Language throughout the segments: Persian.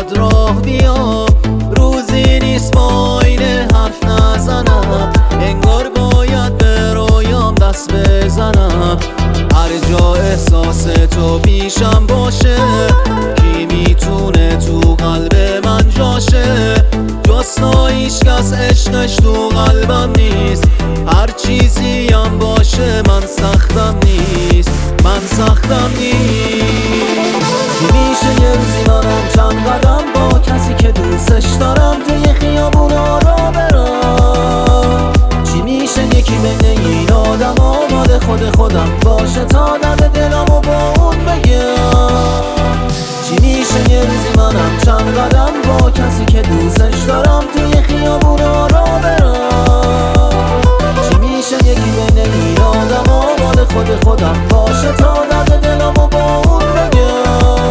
باد راه بیام، روزی نیست با این حرف نزنم، انگار باید به رویام دست بزنم. هر جا احساس تو پیشم باشه، کی میتونه تو قلب من جاشه؟ جز تو هیچکس عشقش تو قلبم نیست، هر چیزی هم باشه من سختم نیست، من سختم نیست. چی میشه یه روزی منم چند قدم با کسی که دوستش دارم توی خیابونا را برم؟ چی میشه یکی بین این آدم مال خودم باشه تا درد دلمو با اون بگم؟ چی میشه یه روزی منم چند قدم با کسی که دوستش دارم توی خیابونا را برم؟ چی میشه یکی بین این آدم مال خودم باشه تا درد دلمو با اون بگم؟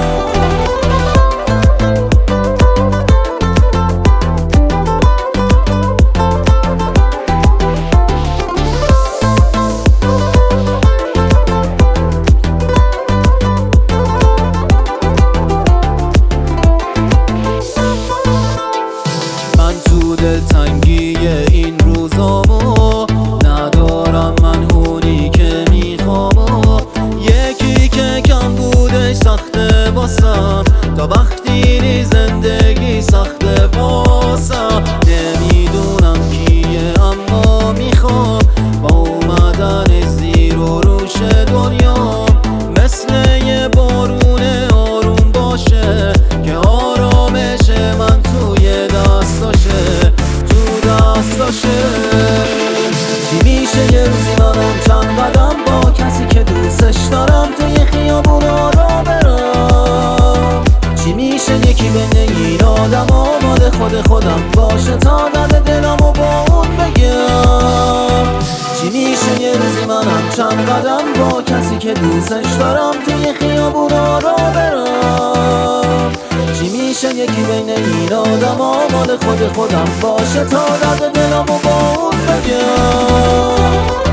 دلتنگی این روزامو ندارم، من اونی که میخوام، یکی که کم بودش سخته واسم، تا وقتی زندگی سخته واسم. نمیدونم کیه اما میخوام با اومدن زیر و روش دنیا مثل یه بارون آروم باشه که آرامش من توی دستاشه، چی میشه یه روزی منم چند قدم با کسی که دوستش دارم توی خیابونا را برم؟ چی میشه یکی بین این آدم مال خودم باشه تا درد دلمو با اون بگم؟ چی میشه یه روزی منم چند قدم با کسی که دوستش دارم توی خیابونا را برم؟ چی میشه یکی بین این آدم مال خودم باشه تا درد دلمو با اون بگم؟